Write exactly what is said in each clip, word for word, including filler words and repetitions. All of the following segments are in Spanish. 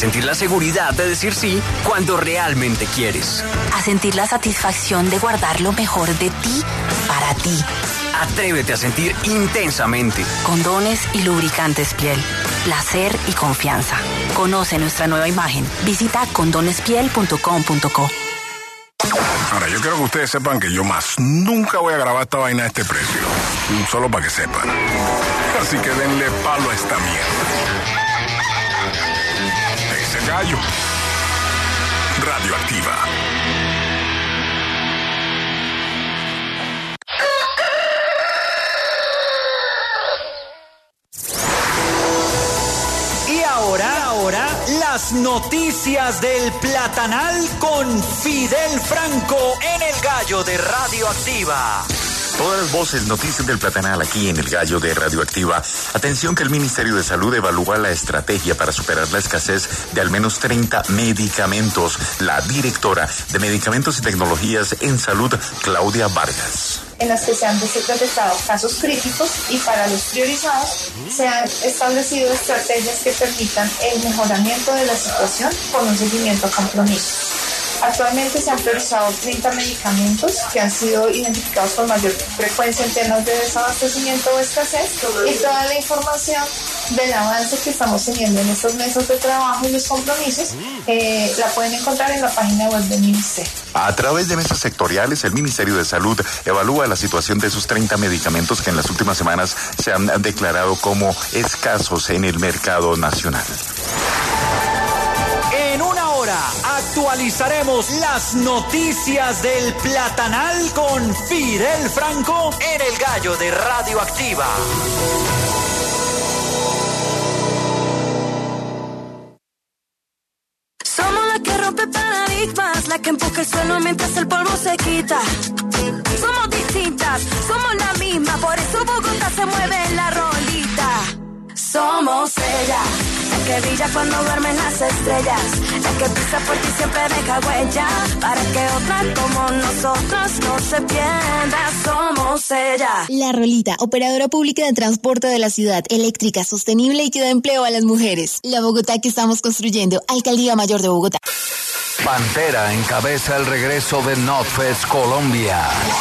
sentir la seguridad de decir sí cuando realmente quieres. A sentir la satisfacción de guardar lo mejor de ti para ti. Atrévete a sentir intensamente. Condones y lubricantes piel. Placer y confianza. Conoce nuestra nueva imagen. Visita condonespiel punto com punto co. Ahora, yo quiero que ustedes sepan que yo más nunca voy a grabar esta vaina a este precio. Solo para que sepan. Así que denle palo a esta mierda. Ese gallo. Radioactiva. Y ahora, ahora, las noticias del Platanal con Fidel Franco en El Gallo de Radioactiva. Todas las voces, noticias del Platanal aquí en El Gallo de Radioactiva. Atención que el Ministerio de Salud evalúa la estrategia para superar la escasez de al menos treinta medicamentos. La directora de Medicamentos y Tecnologías en Salud, Claudia Vargas. En las que se han detectado casos críticos y para los priorizados se han establecido estrategias que permitan el mejoramiento de la situación con un seguimiento a compromiso. Actualmente se han priorizado treinta medicamentos que han sido identificados con mayor frecuencia en temas de desabastecimiento o escasez y toda la información del avance que estamos teniendo en estos meses de trabajo y los compromisos eh, la pueden encontrar en la página web del Ministerio. A través de mesas sectoriales, el Ministerio de Salud evalúa la situación de esos treinta medicamentos que en las últimas semanas se han declarado como escasos en el mercado nacional. En una hora actualizaremos las noticias del Platanal con Fidel Franco en El Gallo de Radioactiva. Somos la que rompe paradigmas, la que empuja el suelo mientras el polvo se quita. Somos distintas, somos la misma, por eso Bogotá se mueve en la rolita. Somos ella, la que brilla cuando duermen las estrellas, la que pisa por ti siempre deja huella, para que otra como nosotros no se pierda. Somos ella. La Rolita, operadora pública de transporte de la ciudad, eléctrica, sostenible y que da empleo a las mujeres. La Bogotá que estamos construyendo, Alcaldía Mayor de Bogotá. Pantera encabeza el regreso de Notfest Colombia.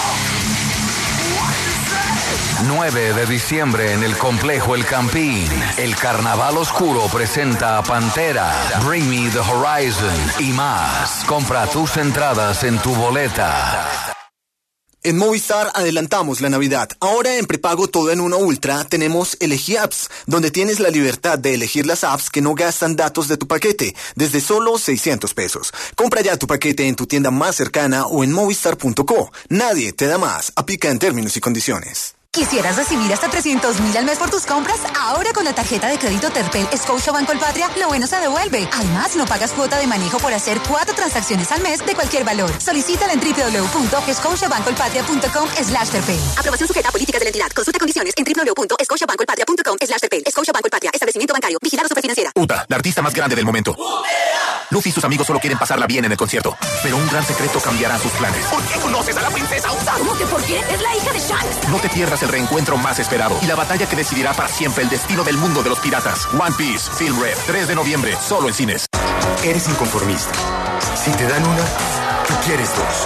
nueve de diciembre en el complejo El Campín. El Carnaval Oscuro presenta a Pantera, Bring Me the Horizon y más. Compra tus entradas en tu boleta. En Movistar adelantamos la Navidad. Ahora en prepago todo en uno Ultra tenemos Elegí Apps, donde tienes la libertad de elegir las apps que no gastan datos de tu paquete, desde solo seiscientos pesos. Compra ya tu paquete en tu tienda más cercana o en movistar punto co. Nadie te da más. Aplica en términos y condiciones. ¿Quisieras recibir hasta trescientos mil al mes por tus compras? Ahora con la tarjeta de crédito Terpel Scotiabank Colpatria, lo bueno se devuelve. Además, no pagas cuota de manejo por hacer cuatro transacciones al mes de cualquier valor. Solicítala en w w w punto scotiabank colpatria punto com slash terpel. Aprobación sujeta a políticas de la entidad. Consulta condiciones en w w w punto scotiabank colpatria punto com slash terpel. Scotiabank Colpatria, establecimiento bancario. Vigilado Superfinanciera. Uta, la artista más grande del momento. Luffy y sus amigos solo quieren pasarla bien en el concierto, pero un gran secreto cambiará sus planes. ¿Por qué conoces a la princesa Uta? ¿Cómo que por qué? Es la hija de Shanks. No te pierdas el reencuentro más esperado y la batalla que decidirá para siempre el destino del mundo de los piratas. One Piece Film Red, tres de noviembre, solo en cines. Eres inconformista. Si te dan una, tú quieres dos.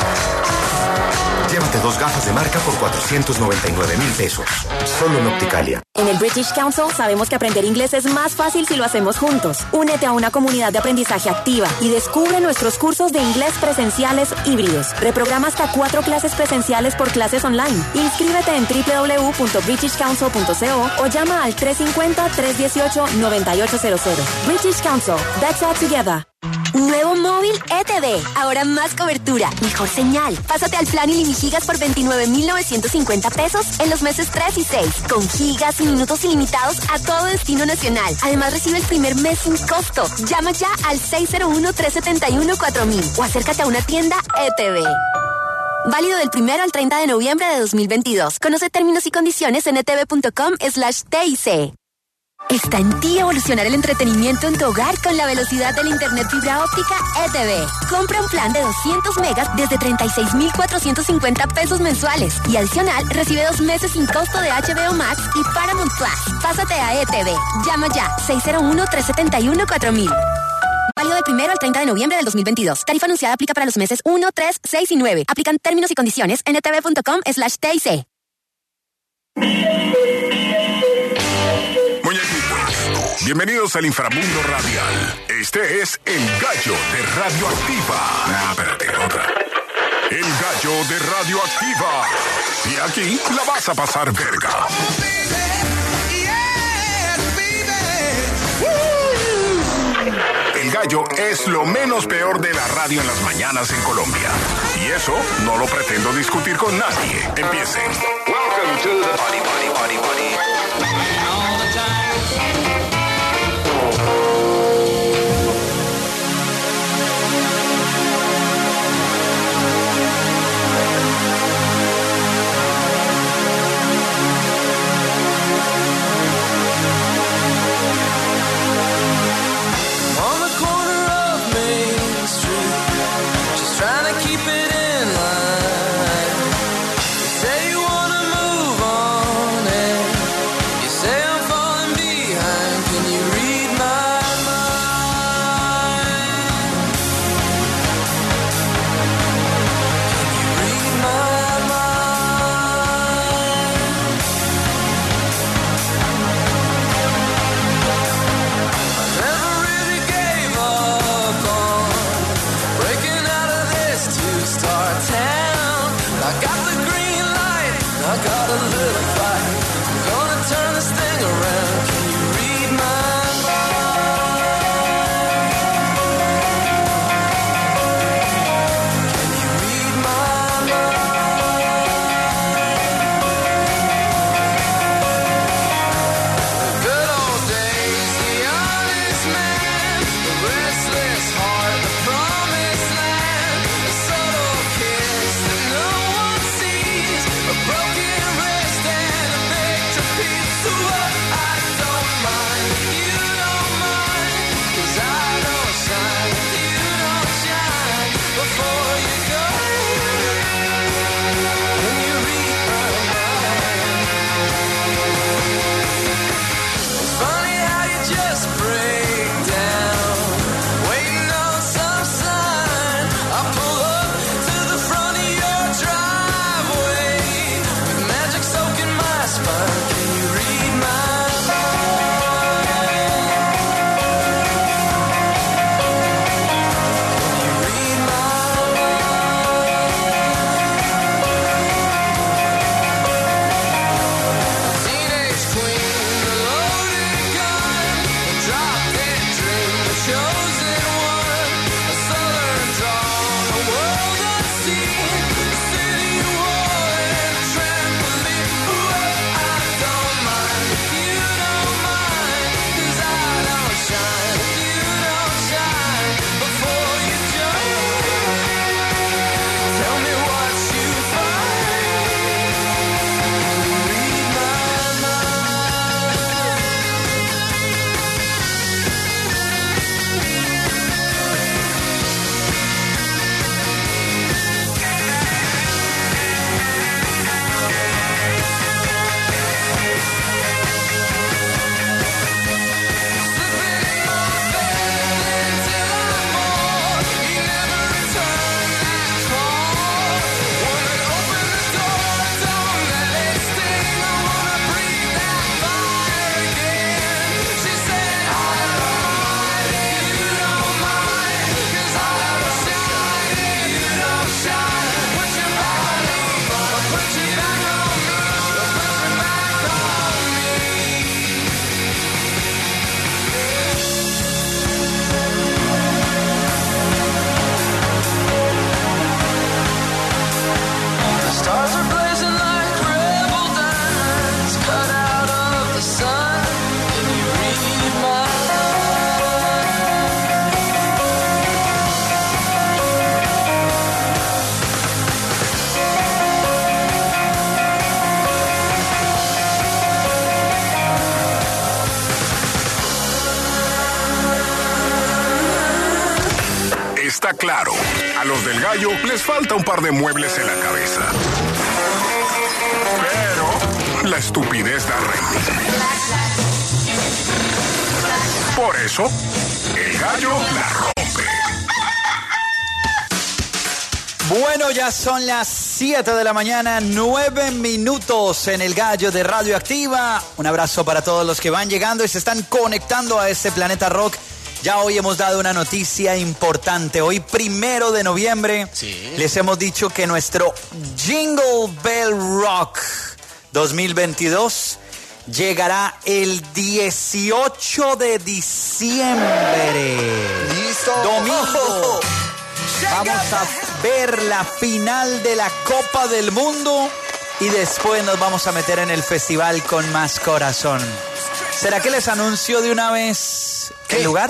Llévate dos gafas de marca por cuatrocientos noventa y nueve mil pesos. Solo en Opticalia. En el British Council sabemos que aprender inglés es más fácil si lo hacemos juntos. Únete a una comunidad de aprendizaje activa y descubre nuestros cursos de inglés presenciales híbridos. Reprograma hasta cuatro clases presenciales por clases online. Inscríbete en w w w punto british council punto co o llama al tres cinco cero, tres uno ocho, nueve ocho cero cero. British Council. That's all together. Nuevo móvil E T V. Ahora más cobertura, mejor señal. Pásate al plan Ilimigigas por veintinueve mil novecientos cincuenta pesos en los meses tres y seis. Con gigas y minutos ilimitados a todo destino nacional. Además recibe el primer mes sin costo. Llama ya al seis cero uno, tres siete uno, cuatro mil o acércate a una tienda E T V. Válido del primero al treinta de noviembre de dos mil veintidós. Conoce términos y condiciones en etv punto com slash T I C. Está en ti evolucionar el entretenimiento en tu hogar con la velocidad del internet fibra óptica E T V. Compra un plan de doscientos megas desde treinta y seis mil cuatrocientos cincuenta pesos mensuales y adicional recibe dos meses sin costo de H B O Max y Paramount Plus. Pásate a E T V. Llama ya seis cero uno, tres siete uno, cuatro mil. del primero al treinta de noviembre del dos mil veintidós. Tarifa anunciada aplica para los meses uno, tres, seis y nueve. Aplican términos y condiciones en etv.com slash TIC. Muñequitos, bienvenidos al inframundo radial. Este es El Gallo de Radioactiva. Ah, espérate, otra. El Gallo de Radioactiva. Y aquí la vas a pasar verga. El Gallo es lo menos peor de la radio en las mañanas en Colombia. Y eso no lo pretendo discutir con nadie. Empiecen. Welcome to the Body, Body, Body, Body. All the time. Está claro, a los del Gallo les falta un par de muebles en la cabeza. Pero la estupidez da rating. Por eso, el Gallo la rompe. Bueno, ya son las siete de la mañana, nueve minutos en el Gallo de Radioactiva. Un abrazo para todos los que van llegando y se están conectando a este Planeta Rock. Ya hoy hemos dado una noticia importante. Hoy, primero de noviembre, sí. les hemos dicho que nuestro Jingle Bell Rock dos mil veintidós llegará el dieciocho de diciembre. ¡Listo! Domingo. Vamos a ver la final de la Copa del Mundo y después nos vamos a meter en el festival con más corazón. ¿Será que les anuncio de una vez ¿Qué? el lugar?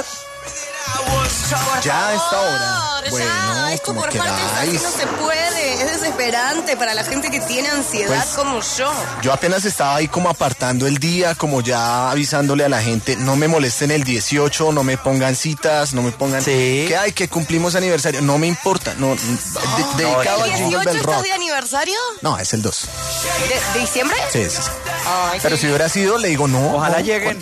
Ya a esta hora. Bueno, esto por parte no se puede, es desesperante para la gente que tiene ansiedad pues, como yo. Yo apenas estaba ahí como apartando el día, como ya avisándole a la gente, no me molesten el dieciocho, no me pongan citas, no me pongan sí. que hay que cumplimos aniversario, no me importa, no, de, oh, dedicado ¿El al Jingle Bell Rock. ¿Estás de aniversario? No, es el dos. ¿De, de diciembre? Sí, sí, sí. Ay, pero sí. si hubiera sido, le digo no. Ojalá no, lleguen.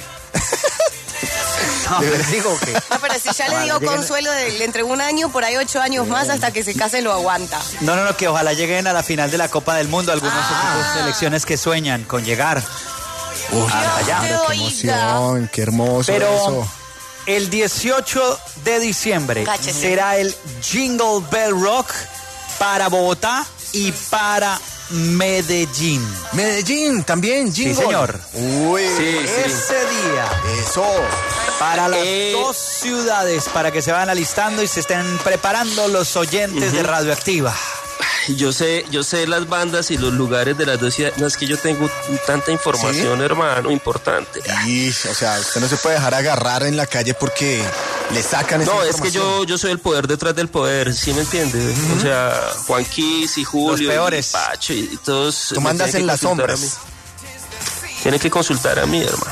No, les digo que... No, pero si ya le digo Consuelo, de, le entregó un año, por ahí ocho años más hasta que se case lo aguanta. No, no, no, que ojalá lleguen a la final de la Copa del Mundo algunos ah. equipos de selecciones que sueñan con llegar. Uy, allá. Qué emoción, qué hermoso pero eso. El dieciocho de diciembre Cáchese. será el Jingle Bell Rock para Bogotá y para Medellín. Medellín también, Jingle. Sí, señor. Uy, sí, ese sí. día. Eso. Para las eh, dos ciudades, para que se vayan alistando y se estén preparando los oyentes uh-huh. de Radioactiva. Yo sé, yo sé las bandas y los lugares de las dos ciudades. No es que yo tengo tanta información, ¿sí? hermano, importante. Y, o sea, usted no se puede dejar agarrar en la calle porque le sacan esa No, información. es que yo, yo soy el poder detrás del poder, ¿sí me entiendes? Uh-huh. O sea, Juanquis y Julio, los peores. Y Pacho y todos. Tú mandas en las sombras. Tienen que consultar a mí, hermano.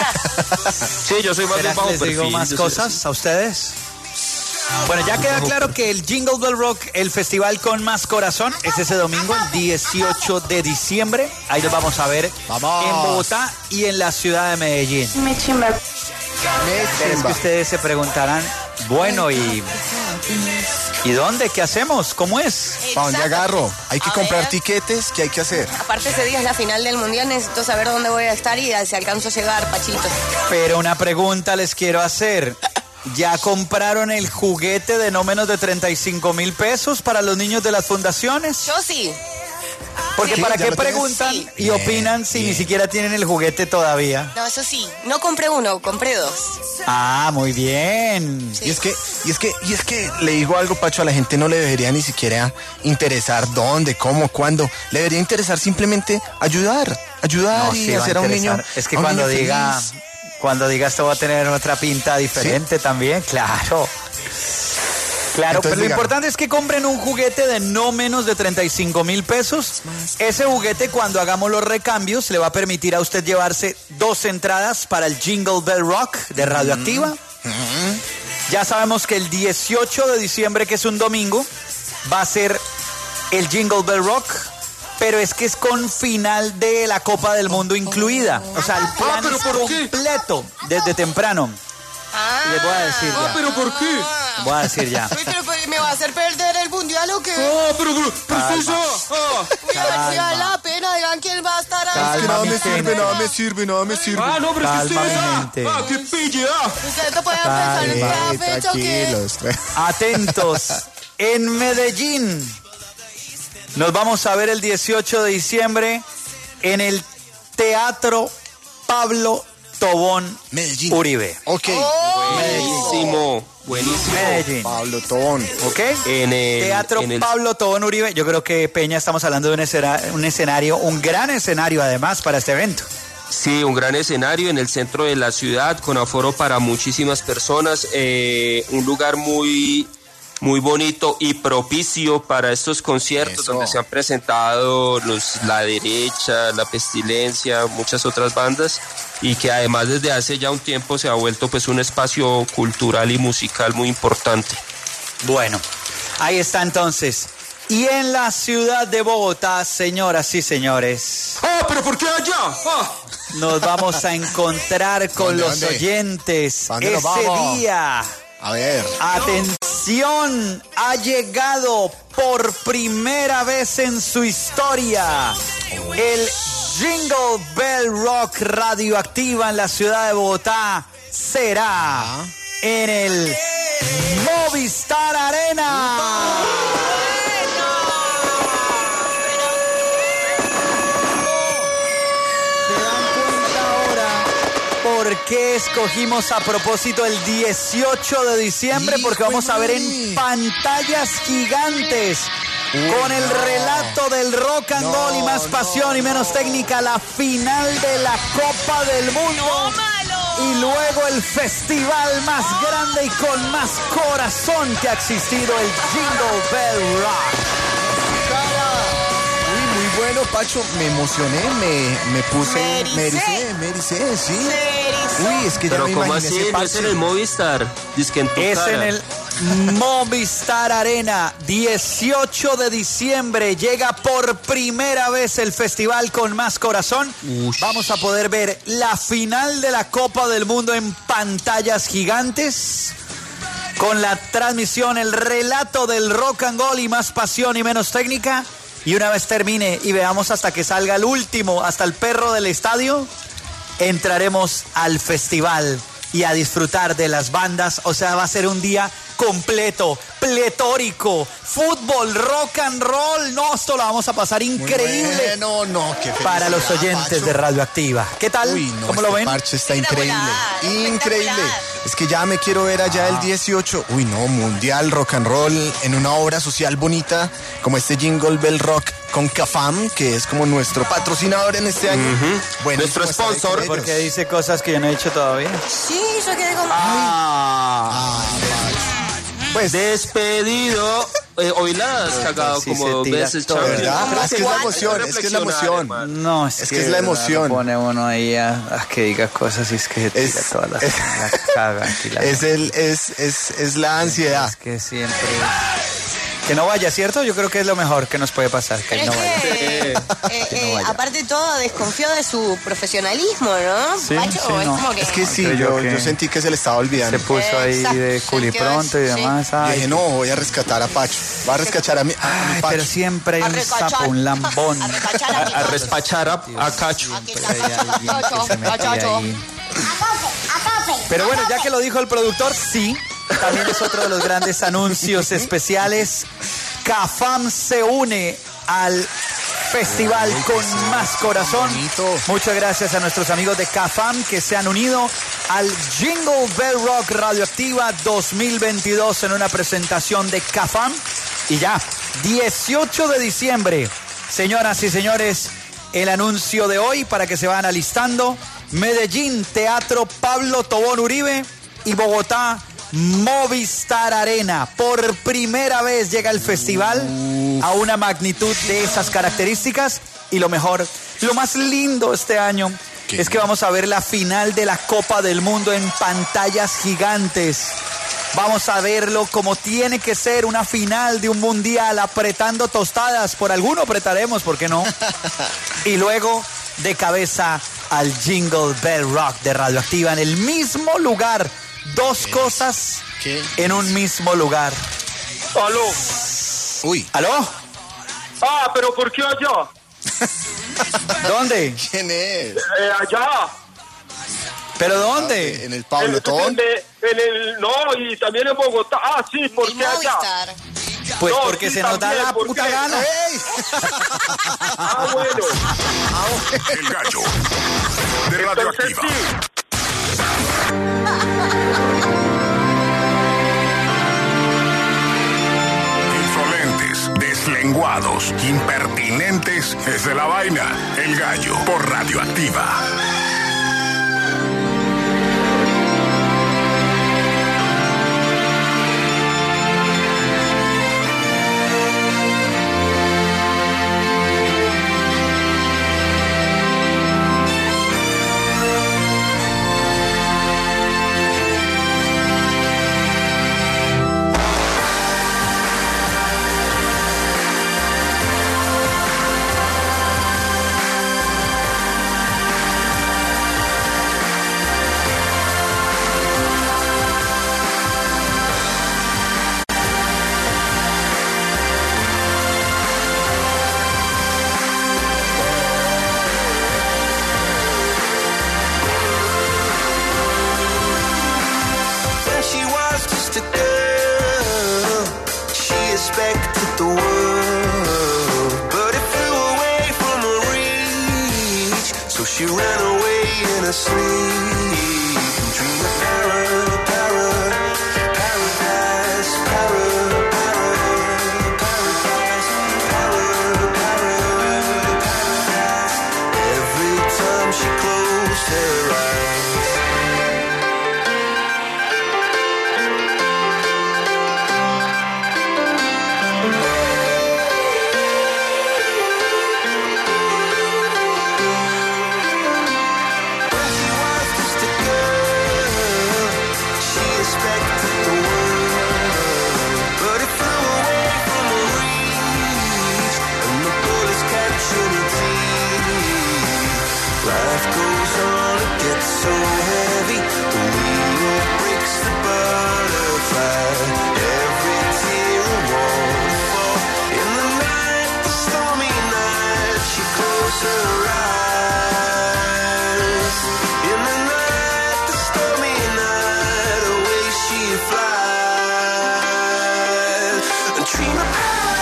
Sí, yo soy más bien bajo les perfil. digo más cosas a ustedes? Bueno, ya queda claro que el Jingle Bell Rock, el festival con más corazón, es ese domingo, el dieciocho de diciembre. Ahí los vamos a ver vamos. en Bogotá y en la ciudad de Medellín. Me chimba. Pero es que ustedes se preguntarán, bueno, ¿y, ¿y dónde? ¿Qué hacemos? ¿Cómo es? ¿Para dónde agarro? Hay que a comprar ver. tiquetes, ¿qué hay que hacer? Aparte ese día es la final del mundial, necesito saber dónde voy a estar y si alcanzo a llegar, Pachito. Pero una pregunta les quiero hacer. ¿Ya compraron el juguete de no menos de treinta y cinco mil pesos para los niños de las fundaciones? Yo sí. Porque sí, ¿para qué preguntan sí. y opinan bien, si bien. ni siquiera tienen el juguete todavía? No, eso sí. No compré uno, compré dos. Ah, muy bien. Sí. Y es que, y es que, y es que le digo algo, Pacho, a la gente no le debería ni siquiera interesar dónde, cómo, cuándo. Le debería interesar simplemente ayudar, ayudar no, y sí, hacer a, a un niño. Es que cuando diga, feliz. cuando diga esto va a tener otra pinta diferente, ¿sí? También, claro. Claro, Entonces, pero lo digamos. importante es que compren un juguete de no menos de treinta y cinco mil pesos. Ese juguete, cuando hagamos los recambios, le va a permitir a usted llevarse dos entradas para el Jingle Bell Rock de Radioactiva. Mm-hmm. Ya sabemos que el dieciocho de diciembre, que es un domingo, va a ser el Jingle Bell Rock, pero es que es con final de la Copa del Mundo incluida. O sea, el plan ah, es completo desde temprano. Ah, les voy a decir ya. Ah, pero ¿por qué? Voy a decir ya. Uy, pero ¿me va a hacer perder el mundial o qué? Ah, pero, pero, Perfusa. Ah. Uy, a ver si da la pena, digan quién va a estar ahí. Es que nada me sirve, nada me sirve, nada me sirve. Ah, no, pero es que ustedes, ah, ah, qué pille, ah. Ustedes no pueden pensar en cada fecha o qué. Atentos, en Medellín nos vamos a ver el dieciocho de diciembre en el Teatro Pablo Tobón Medellín. Uribe. Ok. Oh. Buenísimo, buenísimo. Medellín. Pablo Tobón. Ok. En el Teatro en el... Pablo Tobón Uribe. Yo creo que, Peña, estamos hablando de un escenario, un escenario, un gran escenario además para este evento. Sí, un gran escenario en el centro de la ciudad con aforo para muchísimas personas. Eh, un lugar muy... muy bonito y propicio para estos conciertos. Eso. Donde se han presentado los La Derecha, La Pestilencia, muchas otras bandas, y que además desde hace ya un tiempo se ha vuelto pues un espacio cultural y musical muy importante. Bueno, ahí está entonces. Y en la ciudad de Bogotá, señoras y señores. ¡Ah, pero por qué allá! ¡Ah! Nos vamos a encontrar con los ¿Dónde? oyentes ¿Dónde ese día. A ver. Atención. Atención, ha llegado por primera vez en su historia el Jingle Bell Rock radioactiva en la ciudad de Bogotá. Será en el Movistar Arena. ¿Por qué escogimos a propósito el dieciocho de diciembre? Porque vamos a ver en pantallas gigantes, con el relato del rock and roll y más pasión y menos técnica, la final de la Copa del Mundo. Y luego el festival más grande y con más corazón que ha existido, el Jingle Bell Rock. Bueno, Pacho, me emocioné, me, me puse, me ericé, me ericé, sí. Uy, es que ya Pero me ¿cómo imaginé así? ese ¿No es en el Movistar? Dice que en tu Es cara. en el Movistar Arena, dieciocho de diciembre, llega por primera vez el festival con más corazón. Ush. Vamos a poder ver la final de la Copa del Mundo en pantallas gigantes, con la transmisión, el relato del rock and roll y más pasión y menos técnica. Y una vez termine y veamos hasta que salga el último, hasta el perro del estadio, entraremos al festival y a disfrutar de las bandas. O sea, va a ser un día completo, pletórico, fútbol, rock and roll. No, esto lo vamos a pasar increíble. No, no, qué para los oyentes Pacho. de Radioactiva. ¿Qué tal? Uy, no, ¿Cómo este lo ven? Parche está increíble, increíble. Es que ya me quiero ver allá ah. el dieciocho. Uy, no, mundial, rock and roll, en una obra social bonita, como este Jingle Bell Rock con Cafam, que es como nuestro patrocinador en este año. Uh-huh. Bueno, nuestro sponsor. Porque dice cosas que yo no he dicho todavía. Sí, yo quedé como... Ah, ah pues despedido. Eh, hoy la has cagado sí, como dos veces, todo, ¿verdad? Es que es la emoción, es que es la emoción. Hermano. No, es, es que, que es la emoción. Pone uno ahí a, a que diga cosas y es que se tira es, toda la, es, la caga. La es, el, es, es, es la ansiedad. Es que siempre... Que no vaya, ¿cierto? Yo creo que es lo mejor que nos puede pasar. Que Pero no es vaya. que, eh, eh, que no vaya. Aparte de todo, desconfío de su profesionalismo, ¿no? Sí, Pacho, sí, es no. como que... Es que sí, yo, yo sentí que se le estaba olvidando. Se puso ahí Exacto. de culipronto y demás. Sí. Ay, yo dije, no, voy a rescatar a Pacho. Voy a rescatar a mi, a Ay, mi Pacho. pero siempre hay un sapo, un lambón. A recachar a, a, a respachar a, a Cacho. Pero bueno, ya que lo dijo el productor, sí, también es otro de los grandes anuncios especiales. Cafam se une al festival con más corazón. Muchas gracias a nuestros amigos de Cafam que se han unido al Jingle Bell Rock Radioactiva dos mil veintidós en una presentación de Cafam. Y ya, dieciocho de diciembre, señoras y señores, el anuncio de hoy para que se vayan alistando. Medellín, Teatro Pablo Tobón Uribe, y Bogotá, Movistar Arena. Por primera vez llega el festival a una magnitud de esas características. Y lo mejor, lo más lindo este año ¿Qué? es que vamos a ver la final de la Copa del Mundo en pantallas gigantes. Vamos a verlo como tiene que ser, una final de un mundial, apretando tostadas. Por alguno apretaremos, ¿por qué no? Y luego de cabeza al Jingle Bell Rock de Radioactiva en el mismo lugar. Dos cosas ¿Qué? en un mismo lugar. Aló. Uy. ¿Aló? Ah, pero ¿por qué allá? ¿Dónde? ¿Quién es? Eh, allá. ¿Pero dónde? ¿En el Pablo Tobón? En el, no, y también en Bogotá. Ah, sí, ¿por qué allá? Pues no, porque sí, se nos da también, la puta qué? gana. ¡Ey! Ah, bueno. El gallo de Radioactiva. Insolentes, deslenguados, impertinentes, es de la vaina. El gallo por Radioactiva. expected the world, but it flew away from her reach. So she ran away in her sleep and dreamed of para, para, paradise, para, para, paradise, para, para, paradise. Every time she closed her eyes. Life goes on, it gets so heavy. The wheel breaks the butterfly. Every tear a waterfall. In the night, the stormy night, she closed her eyes. In the night, the stormy night, away she flies. A dream of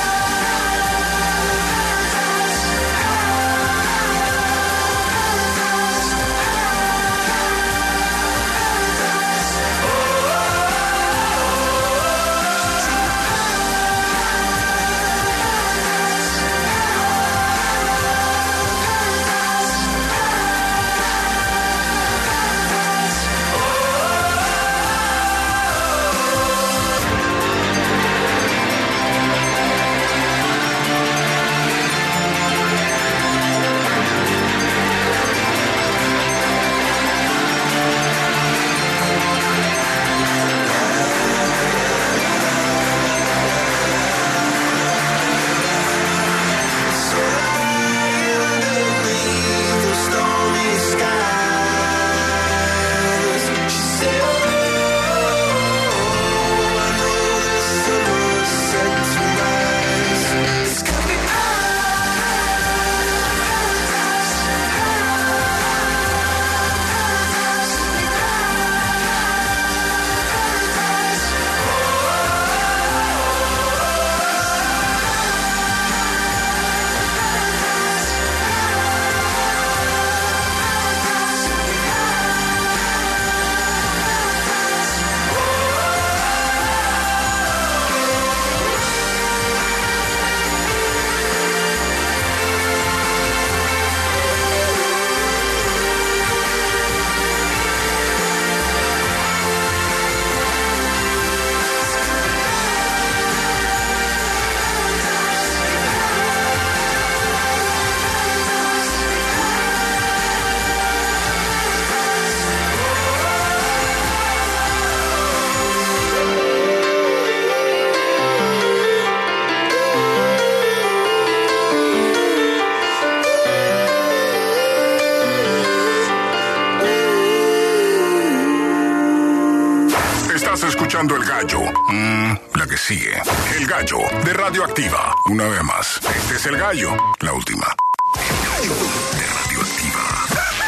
escuchando El Gallo. Mm, la que sigue. El Gallo de Radioactiva. Una vez más. Este es El Gallo. La última. El Gallo de Radioactiva.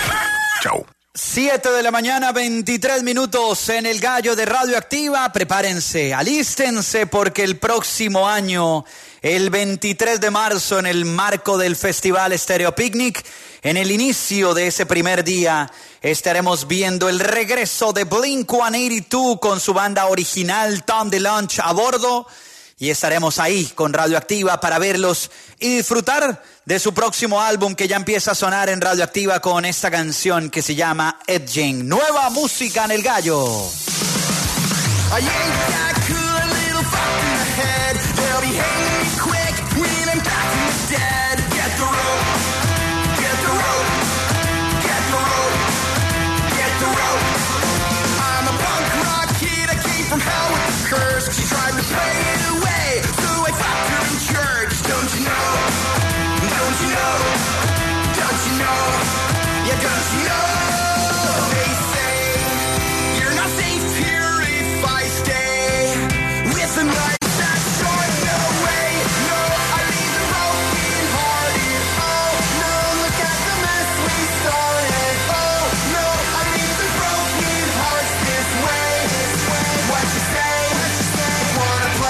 Chao. siete de la mañana, veintitrés minutos en El Gallo de Radioactiva. Prepárense, alístense porque el próximo año, el veintitrés de marzo, en el marco del Festival Stereo Picnic, en el inicio de ese primer día, estaremos viendo el regreso de Blink ciento ochenta y dos con su banda original Tom DeLonge a bordo. Y estaremos ahí con Radioactiva para verlos y disfrutar de su próximo álbum que ya empieza a sonar en Radioactiva con esta canción que se llama Edging. Nueva música en El Gallo. Wanna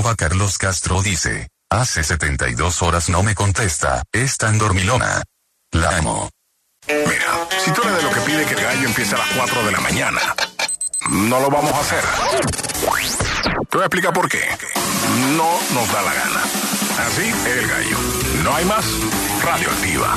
Arroba Carlos Castro dice, hace setenta y dos horas no me contesta, es tan dormilona. La amo. Mira, si tú eres de lo que pide que el gallo empiece a las cuatro de la mañana, no lo vamos a hacer. Te voy a explicar por qué. No nos da la gana. Así, el gallo. No hay más. Radioactiva.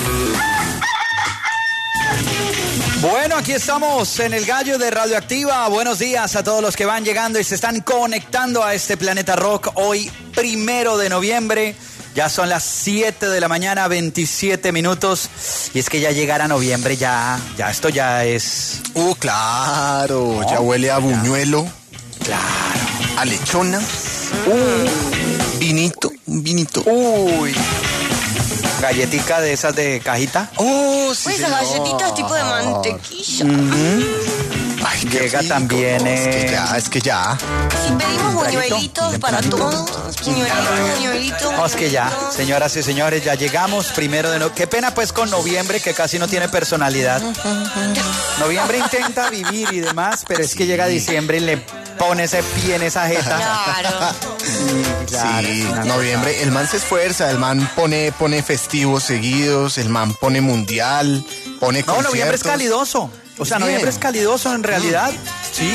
Bueno, aquí estamos en el Gallo de Radioactiva. Buenos días a todos los que van llegando y se están conectando a este Planeta Rock hoy, primero de noviembre. Ya son las siete de la mañana, veintisiete minutos. Y es que ya llegará noviembre, ya, ya esto ya es... Uh, claro, ¿no? Ya huele a buñuelo. Claro. A lechona. Uh. Vinito, un vinito. Uy. Galletica de esas de cajita. Oh, sí, pues esas galletitas tipo de mantequilla. Uh-huh. Ay, llega rico, también. Eh... Es que ya, es que ya. Si pedimos buñuelitos para todos, buñuelitos, buñuelitos. No, es que ya, señoras y señores, ya llegamos primero de noviembre. Qué pena pues con noviembre, que casi no tiene personalidad. Noviembre intenta vivir y demás, pero es que llega diciembre y le pone ese pie en esa jeta. Claro. Sí, claro, sí, noviembre, el man se esfuerza, el man pone, pone festivos seguidos, el man pone mundial, pone No, conciertos. noviembre es calidoso. O sea, noviembre es calidoso en realidad. Sí.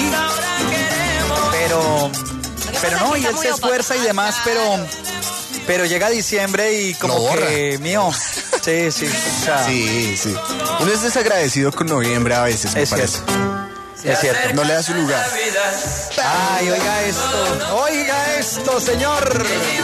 Pero, pero no, y él se esfuerza y demás, pero, pero llega diciembre y como que, mío. Sí, sí. O sea, sí, sí. Uno es desagradecido con noviembre a veces, me es parece. Cierto. Es cierto. No le da su lugar. Ay, oiga esto. Oiga esto, señor.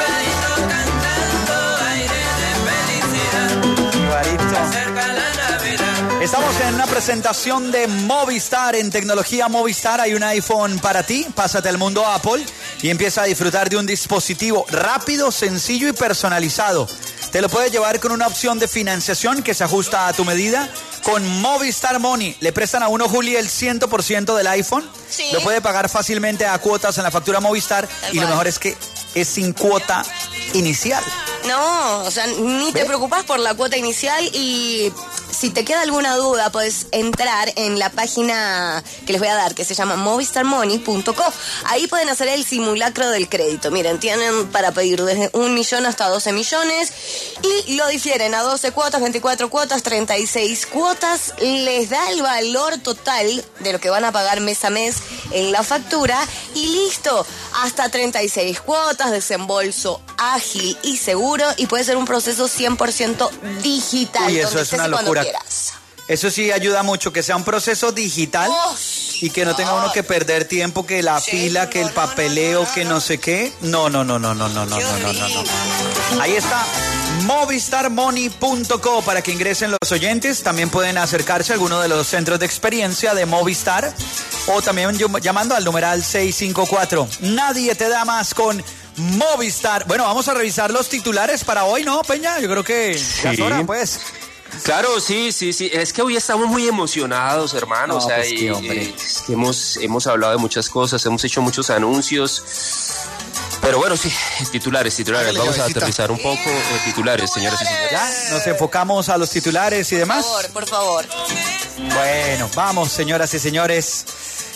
Estamos en una presentación de Movistar. En tecnología Movistar hay un iPhone para ti. Pásate al mundo Apple y empieza a disfrutar de un dispositivo rápido, sencillo y personalizado. Te lo puedes llevar con una opción de financiación que se ajusta a tu medida. Con Movistar Money le prestan a uno, Juli, el cien por ciento del iPhone. Sí. Lo puede pagar fácilmente a cuotas en la factura Movistar. Tal y cual. lo mejor es que es sin cuota inicial. No, o sea, ni te preocupas por la cuota inicial y si te queda alguna duda puedes entrar en la página que les voy a dar que se llama movistar money punto co. Ahí pueden hacer el simulacro del crédito. Miren, tienen para pedir desde un millón hasta doce millones y lo difieren a doce cuotas, veinticuatro cuotas, treinta y seis cuotas. Les da el valor total de lo que van a pagar mes a mes en la factura y listo. Hasta treinta y seis cuotas, desembolso ágil y seguro y puede ser un proceso cien por ciento digital. Uy, eso es una locura. Eso sí ayuda mucho, que sea un proceso digital oh, y que no tenga uno que perder tiempo, que la sí, fila, que el papeleo, no, no, no, que no sé qué. No, no, no, no, no, no, no, no, no, no, no. Ahí está, movistar money punto co para que ingresen los oyentes. También pueden acercarse a alguno de los centros de experiencia de Movistar o también llamando al numeral seis cinco cuatro. Nadie te da más con Movistar. Bueno, vamos a revisar los titulares para hoy, ¿no, Peña? Yo creo que sí. Ya es hora, pues. Claro, sí, sí, sí. Es que hoy estamos muy emocionados, hermano. No, o sea, pues y, hombre. Es que hemos, hemos hablado de muchas cosas, hemos hecho muchos anuncios. Pero bueno, sí, titulares, titulares. Hágale, vamos a aterrizar un poco eh, titulares, señoras y señores. Ya, nos enfocamos a los titulares y demás. Por favor, por favor. Bueno, vamos, señoras y señores.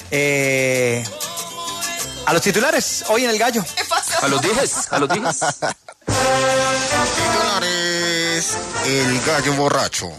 Eh, a los titulares, hoy en el Gallo. ¿Qué pasa? A los dijes, a los dijes. Titulares, el Gallo borracho.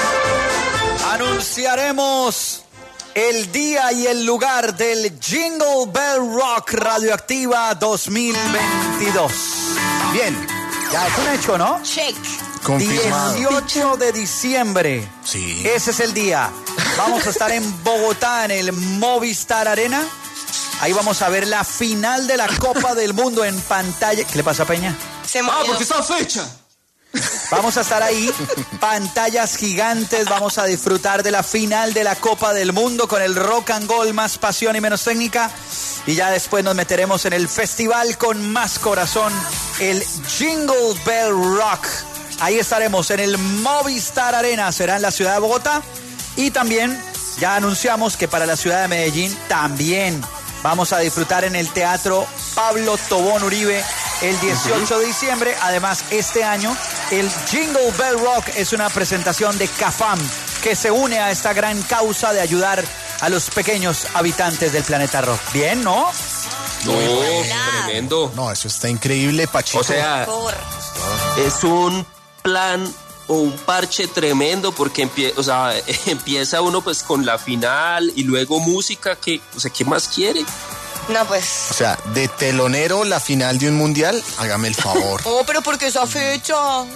Anunciaremos el día y el lugar del Jingle Bell Rock Radioactiva dos mil veintidós. Bien. Ya es un hecho, ¿no? Check. Confirmado. dieciocho de diciembre. Sí. Ese es el día. Vamos a estar en Bogotá, en el Movistar Arena. Ahí vamos a ver la final de la Copa del Mundo en pantalla. ¿Qué le pasa a Peña? Se ah, porque está fecha. Vamos a estar ahí, pantallas gigantes, vamos a disfrutar de la final de la Copa del Mundo con el rock and roll, más pasión y menos técnica. Y ya después nos meteremos en el festival con más corazón, el Jingle Bell Rock. Ahí estaremos en el Movistar Arena, será en la ciudad de Bogotá. Y también ya anunciamos que para la ciudad de Medellín también vamos a disfrutar en el Teatro Pablo Tobón Uribe el dieciocho de diciembre. Además, este año el Jingle Bell Rock es una presentación de CAFAM que se une a esta gran causa de ayudar a los pequeños habitantes del planeta rock. Bien, ¿no? No, tremendo. No, eso está increíble, Pachito. O sea, es un plan o un parche tremendo porque empie- o sea, empieza uno pues con la final y luego música, que, o sea, ¿qué más quiere? No, pues. O sea, de telonero la final de un mundial, hágame el favor. Oh, pero ¿por qué esa fecha?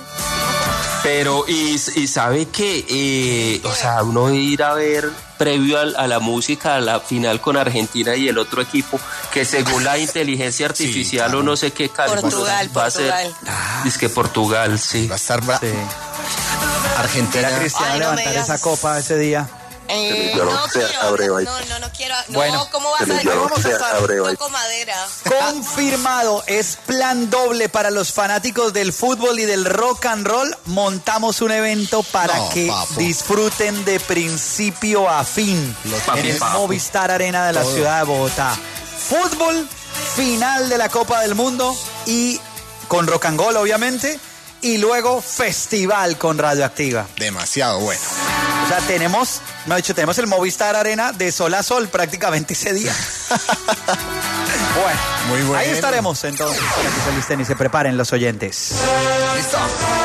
Pero, y, y sabe que, eh, o sea, uno ir a ver previo a, a la música, a la final con Argentina y el otro equipo, que según la inteligencia artificial sí, claro. o no sé qué cálculos Portugal, va Portugal. a ser. Ah, es que Portugal, sí. Va a estar bra- sí. Argentina. Era Cristiano Ay, no levantar esa copa ese día. Eh, no, quiero, no, no, no quiero. No, bueno, ¿cómo vas a decir? Vamos a estar. Toco madera. Confirmado, es plan doble para los fanáticos del fútbol y del rock and roll. Montamos un evento para no, que papo. disfruten de principio a fin papi, en el papo. Movistar Arena de la Todo. ciudad de Bogotá. Fútbol, final de la Copa del Mundo y con rock and roll, obviamente. Y luego festival con Radioactiva. Demasiado bueno. O sea, tenemos, me ha dicho, tenemos el Movistar Arena de sol a sol prácticamente ese día. Bueno, muy bueno. Ahí estaremos entonces para que se alisten y se preparen los oyentes. ¿Listo?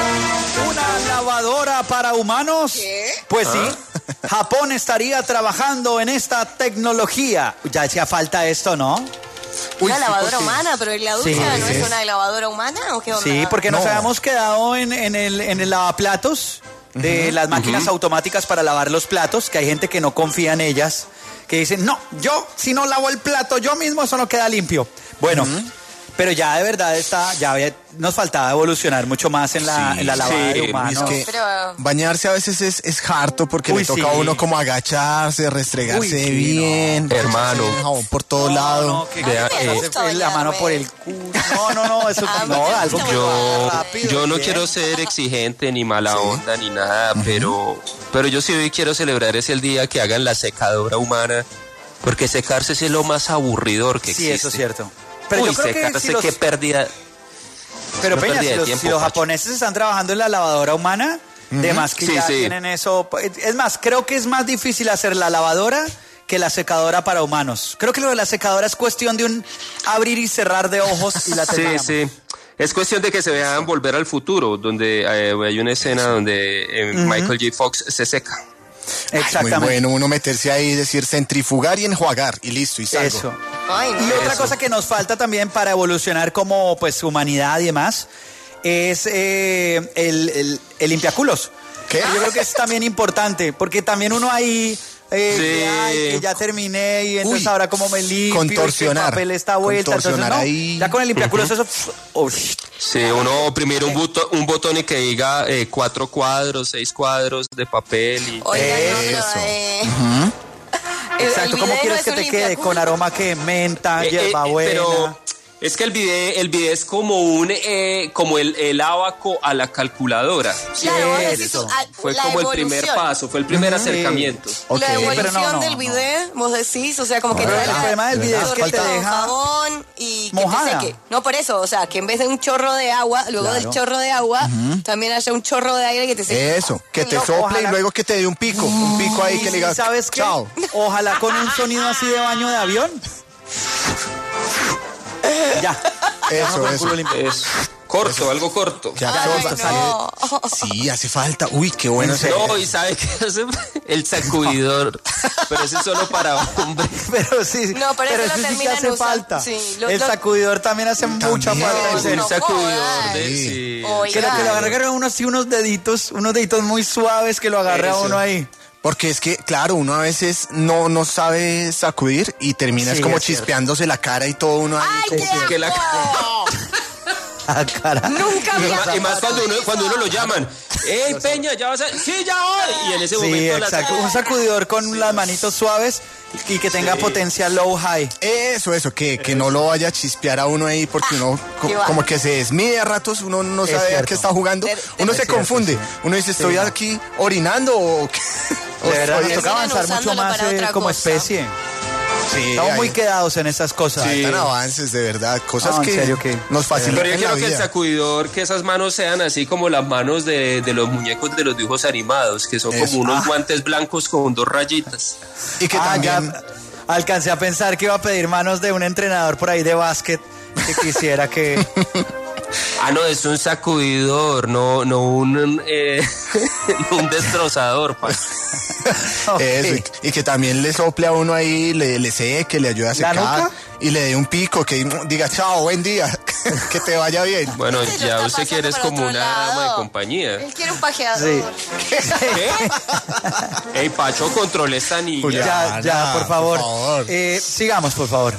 ¿Una lavadora para humanos? ¿Qué? Pues ¿Ah? sí. Japón estaría trabajando en esta tecnología. Ya hacía falta esto, ¿no? Una Uy, lavadora sí, humana, pero ¿y la ducha Sí, no sí. es una lavadora humana o qué onda? Sí, porque nos No. habíamos quedado en, en, el, en el lavaplatos de uh-huh, las máquinas uh-huh. automáticas para lavar los platos, que hay gente que no confía en ellas, que dicen, no, yo si no lavo el plato yo mismo, eso no queda limpio. Bueno, uh-huh. pero ya de verdad está, ya había, nos faltaba evolucionar mucho más en la, sí, en la lavada sí, de humanos. Es que pero... bañarse a veces es, es harto porque Uy, le toca sí. a uno como agacharse, restregarse Uy, sí, bien, no. Hermano. jabón por todo no, lado. No, que, de, que eh, se la mano por el culo. No, no, no, eso no, algo que yo, rápido, yo no bien. quiero ser exigente ni mala Sí. onda ni nada, uh-huh. pero, pero yo sí hoy quiero celebrar ese el día que hagan la secadora humana, porque secarse es lo más aburridor que sí, existe. Sí, eso es cierto. Pero Uy, yo creo secarse, que si los... qué pérdida. Pero Una Peña, pérdida si de los, tiempo, si los Pacho. japoneses están trabajando en la lavadora humana, uh-huh. de más que Sí, ya sí. tienen eso. Es más, creo que es más difícil hacer la lavadora que la secadora para humanos. Creo que lo de la secadora es cuestión de un abrir y cerrar de ojos y la Sí, terminamos. sí. Es cuestión de que se vean Volver al Futuro, donde eh, hay una escena donde eh, uh-huh. Michael J. Fox se seca. Exactamente. Ay, muy bueno uno meterse ahí y decir centrifugar y enjuagar y listo y salgo. Eso. Ay, no. Y otra Eso. cosa que nos falta también para evolucionar como pues humanidad y demás es eh, el, el, el limpiaculos. ¿Qué? Yo creo que es también importante porque también uno ahí eh, Sí. que, ay, que ya terminé y entonces Uy, ahora como me limpio, contorsionar, y el papel está vuelta, entonces contorsionar no, ahí. ya con el limpiaculos Uh-huh. eso oh, Sí, uno oprimir un botón, un botón y que diga eh, cuatro cuadros, seis cuadros de papel y... Oiga, Eso. no, no, eh. Uh-huh. El- exacto, el ¿cómo video quieres es que un te quede? limpiaculos. Con aroma que menta, Eh, eh, hierbabuena. pero es que el bidet, el bidet es como un eh, como el, el abaco a la calculadora. Claro, vos decís, Eso. ah, Fue la como el evolución. primer paso, fue el primer Ujú. acercamiento. Ok. La evolución pero no, no, del no. bidet, vos decís, o sea, como que No, te da el la- problema del bidet es que chorrito te de deja jabón y que mojada. te seque. No, por eso, o sea, que en vez de un chorro de agua, luego Claro. del chorro de agua, también haya un chorro de aire que te seque. Eso, que te No, sople ojalá. y luego que te dé un pico, un pico ahí Y que le diga ¿sabes qué? chao. Ojalá con un sonido así de baño de avión. Ya. Eso, eso. Es corto, algo corto. Que Ay, absorba. no. Sí, hace falta. Uy, qué bueno. ese- No, y sabe que hace el sacudidor, pero ese es solo para hombres. Pero sí, No, pero eso lo ese sí que terminan hace usando, falta. sí, lo- el lo- sacudidor también hace mucha También. falta. en No, serio. Un sacudidor jodas. de Sí. sí. Oiga. Que lo, que lo agarre uno así, unos deditos, unos deditos muy suaves que lo agarre a Eso. uno ahí. Porque es que, claro, uno a veces no, no sabe sacudir y terminas Sí, como es cierto. chispeándose la cara y todo uno ahí. ¡Ay, qué Que la- asco! Ah, cara. Nunca Y vi más, y más cuando uno cuando uno lo llaman, ¡Ey, Peña, ya vas a...! ¡Sí, ya voy! Y en ese Sí, momento... la- exacto. Un sacudidor con las manitos suaves y que tenga Sí. potencia low-high. Eso, eso, que, que no lo vaya a chispear a uno ahí porque uno co- Qué va. como que se desmide a ratos, uno no Es sabe a cierto. qué está jugando, Ter- uno es se cierto, confunde, sí. uno dice, ¿estoy Sí, no. aquí orinando o qué? O De verdad, nos estoy- toca avanzar mucho usándolo más para eh, otra como cosa. especie. Sí, Estamos hay- muy quedados en esas cosas. faltan avances, de verdad, cosas No, en que serio que- nos facilitan Pero yo la quiero que el vida. sacudidor, que esas manos sean así como las manos de, de los muñecos de los dibujos animados, que son Eso. como unos Ah. guantes blancos con dos rayitas. Y que Ah, también... ya. alcancé a pensar que iba a pedir manos de un entrenador por ahí de básquet que quisiera que... Ah, no, es un sacudidor, no, no un, eh, un destrozador. Pa. Okay. Eso, y, y que también le sople a uno ahí, le, le seque, le ayude a secar y le dé un pico, que diga chao, buen día, que te vaya bien. Bueno, ya usted quiere es como una dama de compañía. Él quiere un pajeador. Sí. ¿Qué? Ey, Pacho, controle esta niña. Ya, ya, por favor. Por favor. Eh, sigamos, por favor.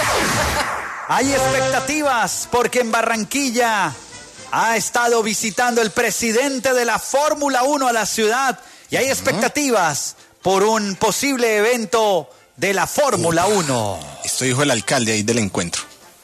Hay expectativas porque en Barranquilla ha estado visitando el presidente de la Fórmula uno a la ciudad y hay expectativas por un posible evento de la Fórmula uno. Esto dijo el alcalde ahí del encuentro.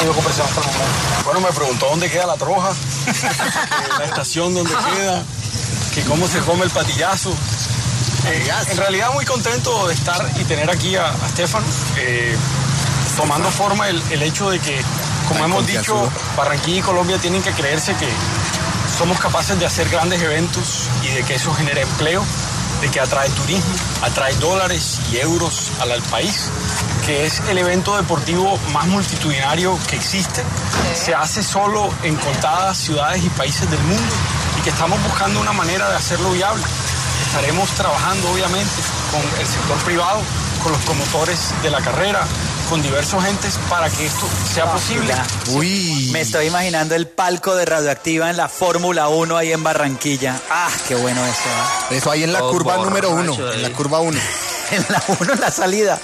Bueno, me preguntó dónde queda la troja, la estación donde queda, que cómo se come el patillazo. Eh, en realidad muy contento de estar y tener aquí a, a Estefano. Eh, tomando forma el, el hecho de que, como hemos dicho, Barranquilla y Colombia tienen que creerse que somos capaces de hacer grandes eventos y de que eso genera empleo, de que atrae turismo, atrae dólares y euros al, al país, que es el evento deportivo más multitudinario que existe. Se hace solo en contadas ciudades y países del mundo y que estamos buscando una manera de hacerlo viable. Estaremos trabajando, obviamente, con el sector privado, con los promotores de la carrera, con diversos entes para que esto sea posible. Uy. Me estoy imaginando el palco de Radioactiva en la Fórmula uno ahí en Barranquilla. Ah, qué bueno eso. ¿eh? Eso ahí en la oh, curva número uno, ahí. En la curva uno. En la uno, en la salida.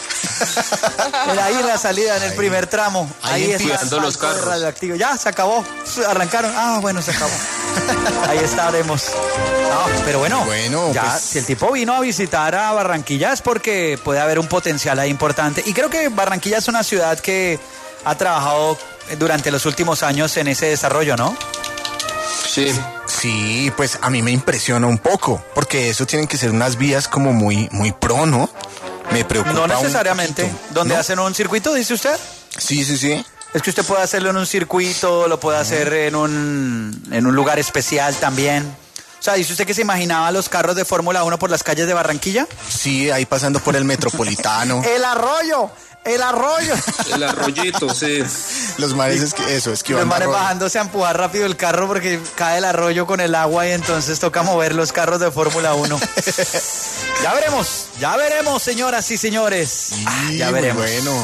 Ahí en la salida, en el ahí, primer tramo. Ahí, ahí está los carros. Radioactivo. Ya, se acabó. Arrancaron. Ah, bueno, se acabó. Ahí estaremos. Ah, pero bueno, bueno ya, pues... si el tipo vino a visitar a Barranquilla es porque puede haber un potencial ahí importante. Y creo que Barranquilla es una ciudad que ha trabajado durante los últimos años en ese desarrollo, ¿no? Sí. Sí, pues a mí me impresiona un poco, porque eso tienen que ser unas vías como muy, muy pro, ¿no? Me preocupa. No necesariamente. ¿Donde ¿no? hacen un circuito, dice usted? Sí, sí, sí. Es que usted puede hacerlo en un circuito, lo puede hacer en un, en un lugar especial también. O sea, ¿dice usted que se imaginaba los carros de Fórmula uno por las calles de Barranquilla? Sí, ahí pasando por el Metropolitano. ¡El arroyo! ¡El arroyo! El arroyito, sí. Los mares, es que eso, es que Los mares bajándose a empujar rápido el carro porque cae el arroyo con el agua y entonces toca mover los carros de Fórmula uno. Ya veremos, ya veremos, señoras y señores. Sí, ah, ya veremos. Bueno.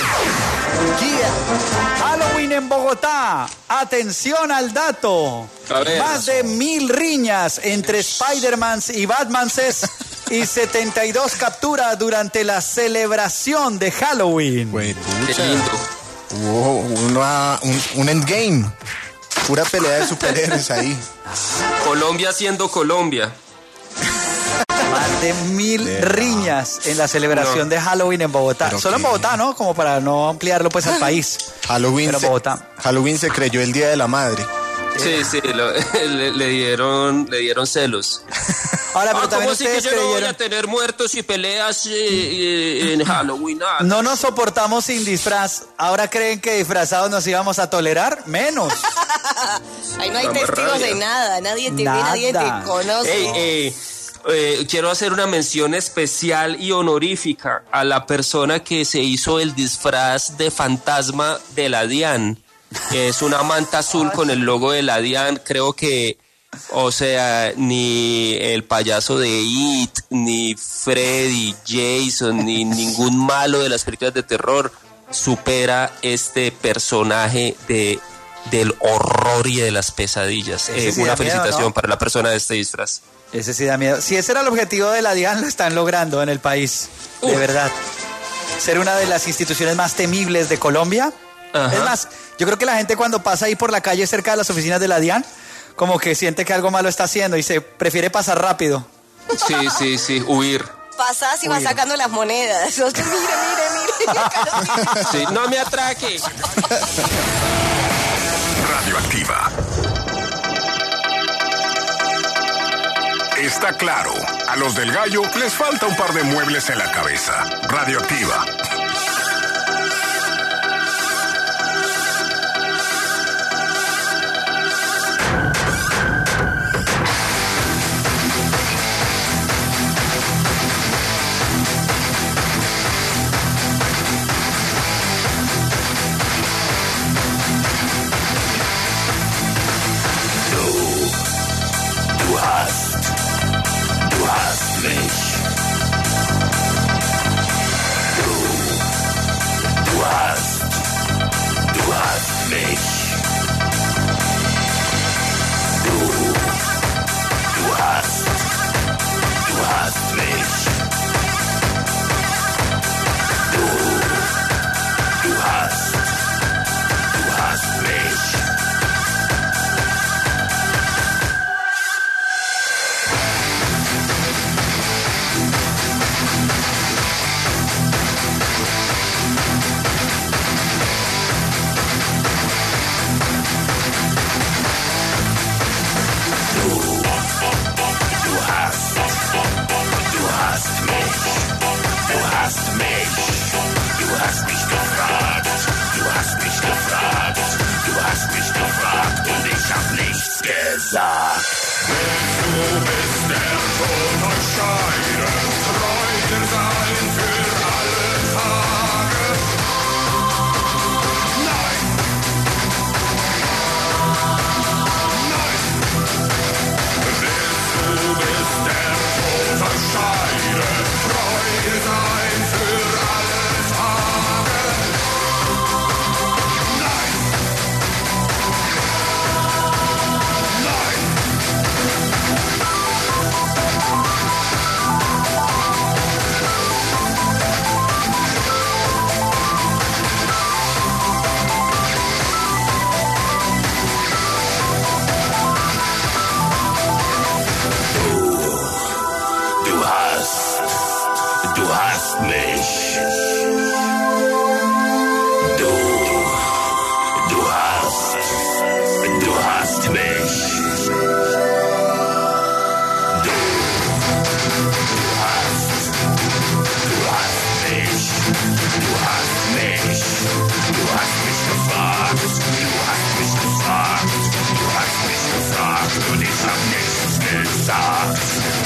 Halloween en Bogotá. Atención al dato. Más de mil riñas entre Spider-Mans y Batmanses y setenta y dos capturas durante la celebración de Halloween. Güey, pucha. Wow, una, un, un endgame. Pura pelea de superhéroes ahí. Colombia siendo Colombia. Más de mil de riñas en la celebración no. de Halloween en Bogotá. Pero solo que... en Bogotá, ¿no? Como para no ampliarlo pues al país. Halloween, Pero se, Bogotá. Halloween se creyó el Día de la Madre. Sí, sí, lo, le, le dieron le dieron celos. Ahora, pero ah, también ¿cómo sí que yo creyeron... no voy a tener muertos y peleas eh, eh, en Halloween? Ah, no nos soportamos sin disfraz. ¿Ahora creen que disfrazados nos íbamos a tolerar? Menos. Ahí no hay la testigos rabia. de nada. Nadie te nada. ve, nadie te conoce. Ey, ey, eh, quiero hacer una mención especial y honorífica a la persona que se hizo el disfraz de fantasma de la DIAN. Que es una manta azul con el logo de la DIAN. Creo que, o sea, ni el payaso de It, ni Freddy, Jason, ni ningún malo de las películas de terror supera este personaje de del horror y de las pesadillas. Eh, sí una felicitación miedo, ¿no? para la persona de este disfraz. Ese sí da miedo. Si ese era el objetivo de la DIAN, lo están logrando en el país. Uh. De verdad. Ser una de las instituciones más temibles de Colombia. Ajá. Es más, yo creo que la gente cuando pasa ahí por la calle cerca de las oficinas de la DIAN, como que siente que algo malo está haciendo y se prefiere pasar rápido. Sí, sí, sí, huir. Pasás y vas sacando las monedas. Mire, mire, mire. Sí, no me atraque. Radioactiva. Está claro, a los del Gallo les falta un par de muebles en la cabeza. Radioactiva. mich, du hast mich gefragt, du hast mich gefragt, du hast mich gefragt und ich hab nichts gesagt. Du bist der Tod und Scheide, Freude sein für alle Tage. Nein, nein, du bist der Tod und Scheide, Freude sein für alle Tage. Nein, nein. Du hast, du hast mich. Du, du hast, du hast mich. Du, du hast, du hast mich. Du hast mich. Du hast mich gefragt. Du hast mich gefragt. Du hast mich gefragt und ich hab nichts gesagt.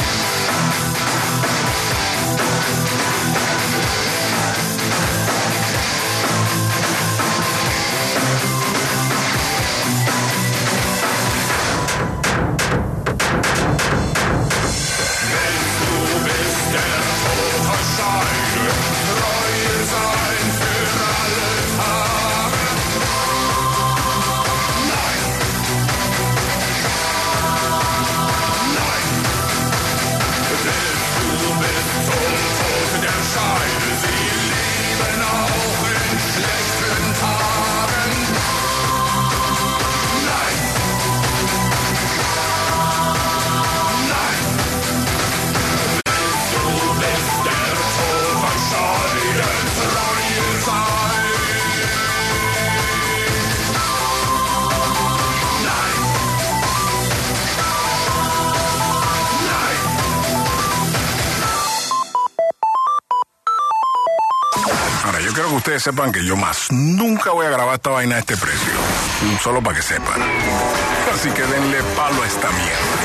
Quiero que ustedes sepan que yo más nunca voy a grabar esta vaina a este precio. Solo para que sepan. Así que denle palo a esta mierda.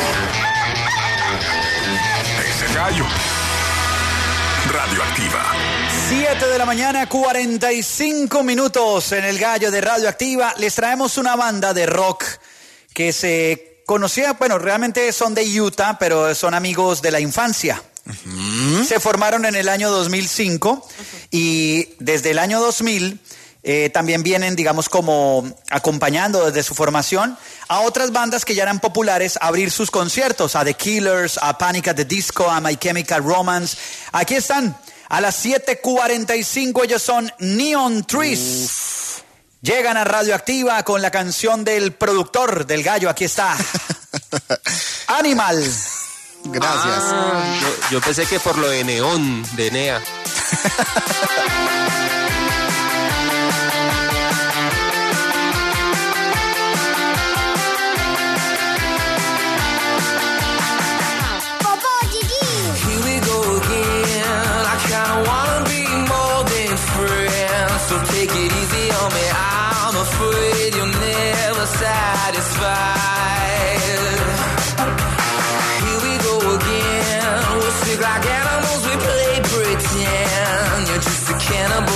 Ese gallo. Radioactiva. siete de la mañana, cuarenta y cinco minutos en el gallo de Radioactiva. Les traemos una banda de rock que se conocía, bueno, realmente son de Utah, pero son amigos de la infancia. Uh-huh. Se formaron en el año dos mil cinco uh-huh. y desde el año dos mil eh, también vienen, digamos, como acompañando desde su formación a otras bandas que ya eran populares a abrir sus conciertos, a The Killers, a Panic at the Disco, a My Chemical Romance. Aquí están, a las siete cuarenta y cinco, ellos son Neon Trees. Uf. Llegan a Radioactiva con la canción del productor del gallo, aquí está. Animal. Gracias. Ah, yo, yo pensé que por lo de neón, de Nea. Here we go again. I kinda wanna be more than friends, so take it easy on me. I'm afraid you're never satisfied. Like animals, we play pretend. You're just a cannibal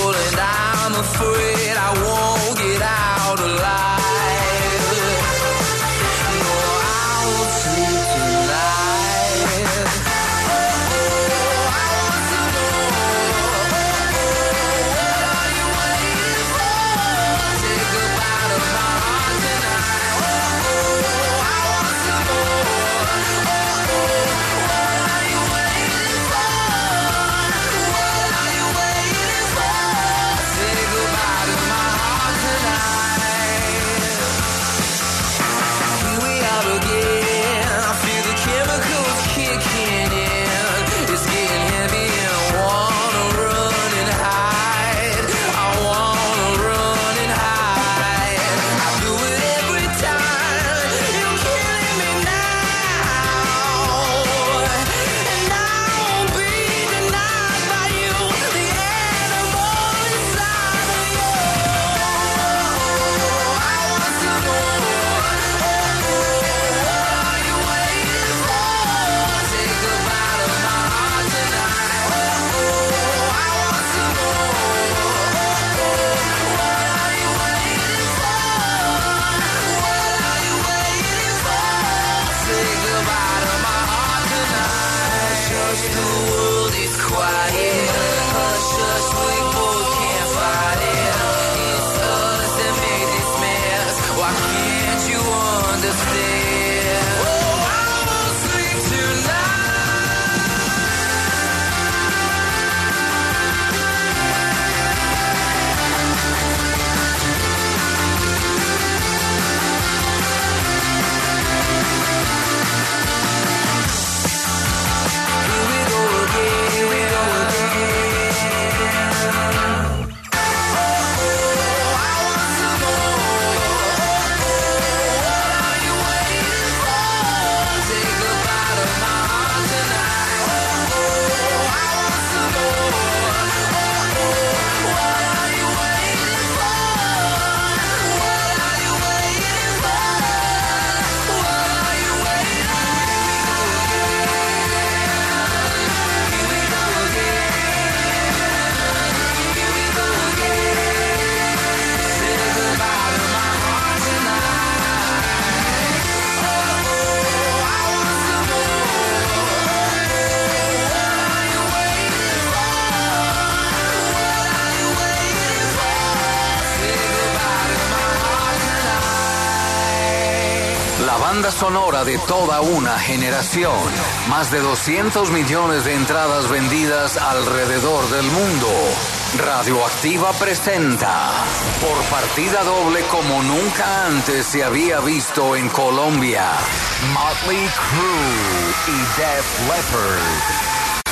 banda sonora de toda una generación. Más de doscientos millones de entradas vendidas alrededor del mundo. Radioactiva presenta, por partida doble como nunca antes se había visto en Colombia, Motley Crue y Def Leppard.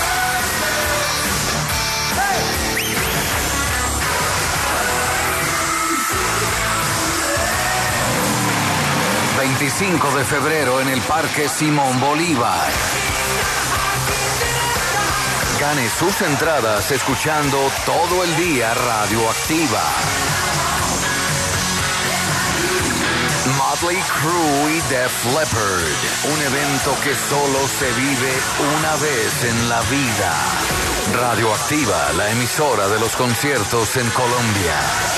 veinticinco de febrero en el Parque Simón Bolívar. Gane sus entradas escuchando todo el día Radioactiva. Motley Crue y Def Leppard. Un evento que solo se vive una vez en la vida. Radioactiva, la emisora de los conciertos en Colombia.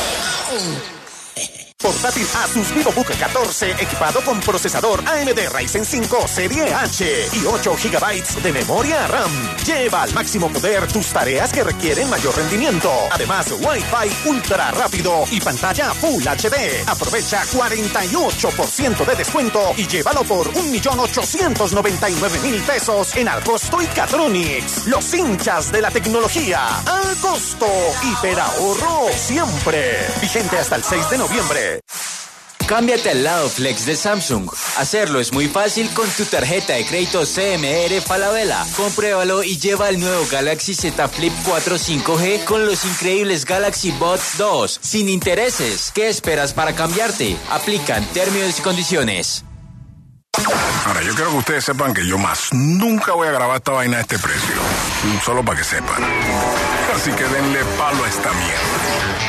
Portátil Asus VivoBook catorce equipado con procesador A M D Ryzen cinco Serie H y ocho gigabytes de memoria RAM. Lleva al máximo poder tus tareas que requieren mayor rendimiento. Además, Wi-Fi ultra rápido y pantalla Full H D. Aprovecha cuarenta y ocho por ciento de descuento y llévalo por un millón ochocientos noventa y nueve mil pesos en Alcosto y Catronics. Los hinchas de la tecnología. Al costo. Hiperahorro siempre. Vigente hasta el seis de noviembre. Cámbiate al lado Flex de Samsung. Hacerlo es muy fácil con tu tarjeta de crédito C M R Falabella. Compruébalo y lleva el nuevo Galaxy Z Flip cuatro cinco G con los increíbles Galaxy Buds dos. Sin intereses. ¿Qué esperas para cambiarte? Aplican términos y condiciones. Ahora, yo quiero que ustedes sepan que yo más nunca voy a grabar esta vaina a este precio. Solo para que sepan. Así que denle palo a esta mierda.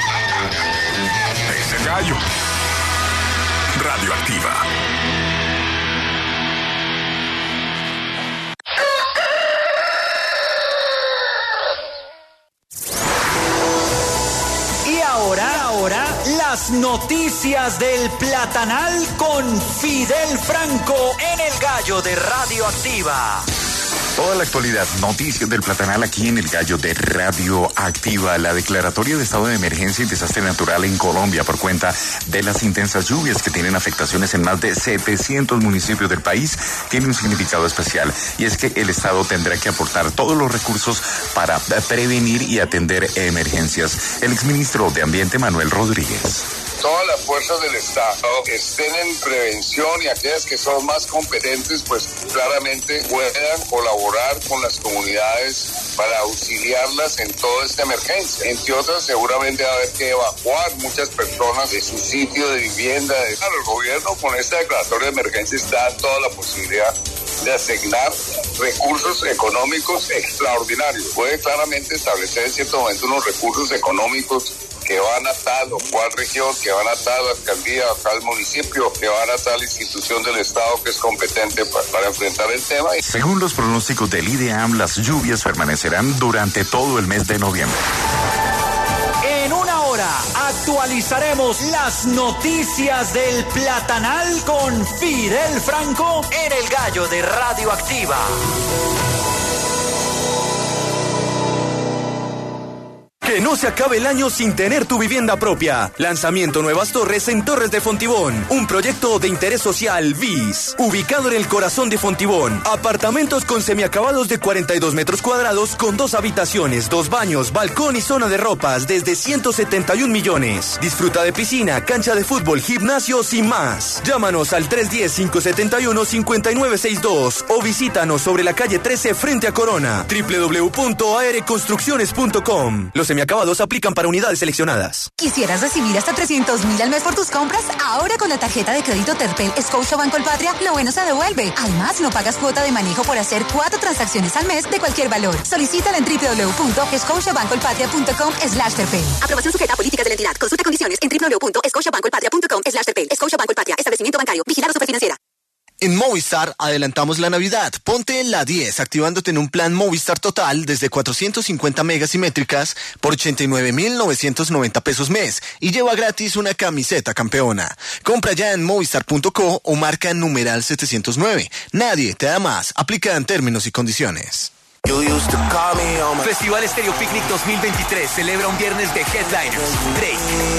Ese gallo. Radioactiva. Y ahora, ahora, las noticias del Platanal con Fidel Franco en el Gallo de Radioactiva. Toda la actualidad, noticias del Platanal aquí en el Gallo de Radioactiva. La declaratoria de estado de emergencia y desastre natural en Colombia por cuenta de las intensas lluvias que tienen afectaciones en más de setecientos municipios del país tiene un significado especial, y es que el estado tendrá que aportar todos los recursos para prevenir y atender emergencias. El exministro de Ambiente, Manuel Rodríguez. Todas las fuerzas del Estado estén en prevención y aquellas que son más competentes, pues claramente puedan colaborar con las comunidades para auxiliarlas en toda esta emergencia. Entre otras, seguramente va a haber que evacuar muchas personas de su sitio de vivienda. Claro, el gobierno con esta declaratoria de emergencia está dando toda la posibilidad de asignar recursos económicos extraordinarios. Puede claramente establecer en cierto momento unos recursos económicos que van a tal o cual región, que van a tal alcaldía o tal municipio, que van a tal institución del Estado que es competente para, para enfrentar el tema. Según los pronósticos del IDEAM, las lluvias permanecerán durante todo el mes de noviembre. En una hora actualizaremos las noticias del Platanal con Fidel Franco en el Gallo de Radioactiva. Que no se acabe el año sin tener tu vivienda propia. Lanzamiento Nuevas Torres en Torres de Fontibón. Un proyecto de interés social V I S. Ubicado en el corazón de Fontibón. Apartamentos con semiacabados de cuarenta y dos metros cuadrados con dos habitaciones, dos baños, balcón y zona de ropas desde ciento setenta y un millones. Disfruta de piscina, cancha de fútbol, gimnasios y más. Llámanos al tres uno cero, cinco siete uno, cinco nueve seis dos o visítanos sobre la calle trece frente a Corona. doble u doble u doble u punto a r construcciones punto com. Los semiacabados aplican para unidades seleccionadas. ¿Quisieras recibir hasta trescientos mil al mes por tus compras? Ahora con la tarjeta de crédito Terpel Scotiabank Colpatria, lo bueno se devuelve. Además, no pagas cuota de manejo por hacer cuatro transacciones al mes de cualquier valor. Solicítala en doble u doble u doble u punto scotiabank colpatria punto com slash terpel. Aprobación sujeta a políticas de la entidad. Consulta condiciones en doble u doble u doble u punto scotiabank colpatria punto com slash terpel. Scotiabank Colpatria, establecimiento bancario, vigilado superfinanciera. En Movistar adelantamos la Navidad. Ponte en la diez activándote en un plan Movistar Total desde cuatrocientos cincuenta megas simétricas por ochenta y nueve mil novecientos noventa pesos mes y lleva gratis una camiseta campeona. Compra ya en movistar punto co o marca numeral setecientos nueve. Nadie te da más. Aplica en términos y condiciones. Festival Estéreo Picnic dos mil veintitrés celebra un viernes de headliners. Drake,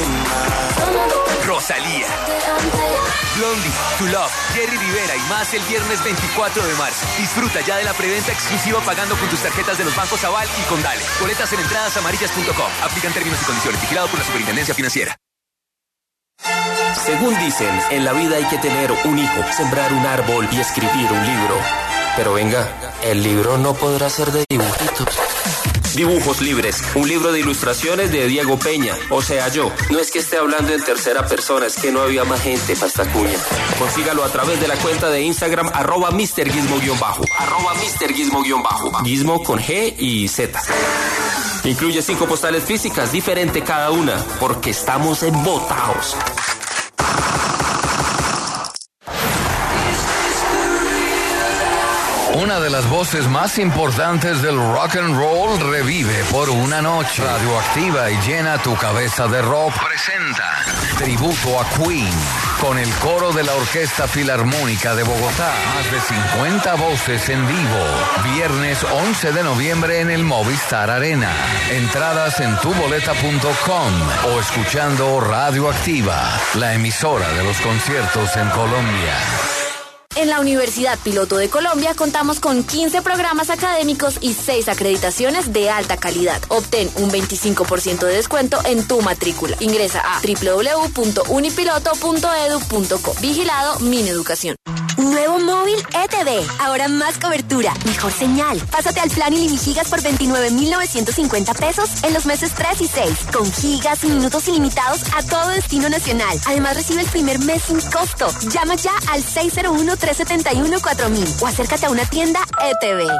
Rosalía, Blondie, To Love, Jerry Rivera y más el viernes veinticuatro de marzo. Disfruta ya de la preventa exclusiva pagando con tus tarjetas de los bancos Aval y Condale. Boletas en entradas amarillas punto com. Aplican términos y condiciones. Vigilado por la Superintendencia Financiera. Según dicen, en la vida hay que tener un hijo, sembrar un árbol y escribir un libro. Pero venga, el libro no podrá ser de dibujitos. Dibujos Libres, un libro de ilustraciones de Diego Peña, o sea yo. No es que esté hablando en tercera persona, es que no había más gente para esta cuña. Consígalo a través de la cuenta de Instagram, arroba Mister Gizmo-bajo, arroba Mister Gizmo-bajo, Gizmo con G y Z. Incluye cinco postales físicas, diferente cada una, porque estamos embotados. Una de las voces más importantes del rock and roll revive por una noche. Radioactiva y llena tu cabeza de rock. Presenta tributo a Queen con el coro de la Orquesta Filarmónica de Bogotá. Más de cincuenta voces en vivo. Viernes once de noviembre en el Movistar Arena. Entradas en tu boleta punto com o escuchando Radioactiva, la emisora de los conciertos en Colombia. En la Universidad Piloto de Colombia contamos con quince programas académicos y seis acreditaciones de alta calidad. Obtén un veinticinco por ciento de descuento en tu matrícula. Ingresa a doble u doble u doble u punto unipiloto punto edu punto co. Vigilado Mineducación. Nuevo móvil E T V. Ahora más cobertura, mejor señal. Pásate al plan ilimigigas por veintinueve mil novecientos cincuenta pesos en los meses tres y seis. Con gigas y minutos ilimitados a todo destino nacional. Además recibe el primer mes sin costo. Llama ya al seis cero uno, tres siete uno, cuatro mil o acércate a una tienda E T V.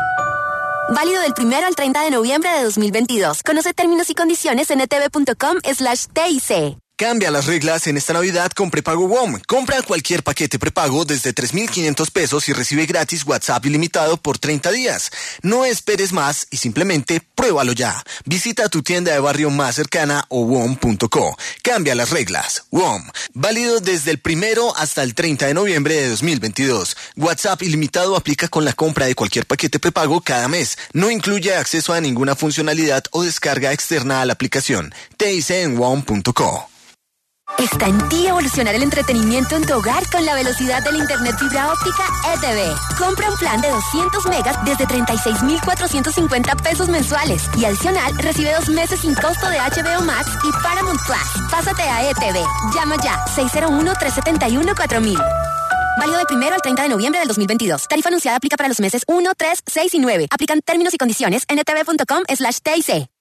Válido del primero al treinta de noviembre de dos mil veintidós. Conoce términos y condiciones en etv punto com slash T I C. Cambia las reglas en esta Navidad con prepago WOM. Compra cualquier paquete prepago desde tres mil quinientos pesos y recibe gratis WhatsApp ilimitado por treinta días. No esperes más y simplemente pruébalo ya. Visita tu tienda de barrio más cercana o W O M punto co. Cambia las reglas. WOM. Válido desde el primero hasta el treinta de noviembre de dos mil veintidós. WhatsApp ilimitado aplica con la compra de cualquier paquete prepago cada mes. No incluye acceso a ninguna funcionalidad o descarga externa a la aplicación. T I C en W O M punto co. Está en ti evolucionar el entretenimiento en tu hogar con la velocidad del internet fibra óptica E T V. Compra un plan de doscientos megas desde treinta y seis mil cuatrocientos cincuenta pesos mensuales y adicional recibe dos meses sin costo de H B O Max y Paramount Plus. Pásate a E T V. Llama ya seis cero uno, tres siete uno, cuatro mil. Válido del primero al treinta de noviembre del dos mil veintidós. Tarifa anunciada aplica para los meses uno, tres, seis y nueve. Aplican términos y condiciones en etv punto com slash T I C.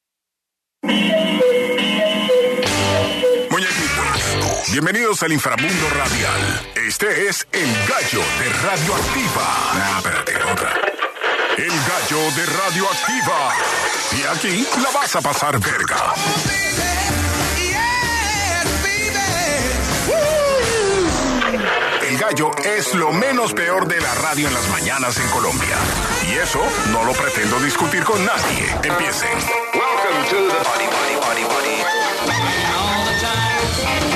Bienvenidos al inframundo radial. Este es El Gallo de Radioactiva. Ah, espérate, otra. El Gallo de Radioactiva. Y aquí la vas a pasar verga. El Gallo es lo menos peor de la radio en las mañanas en Colombia. Y eso no lo pretendo discutir con nadie. Empiecen. Welcome to the Party, Party, Party, Party. All the time.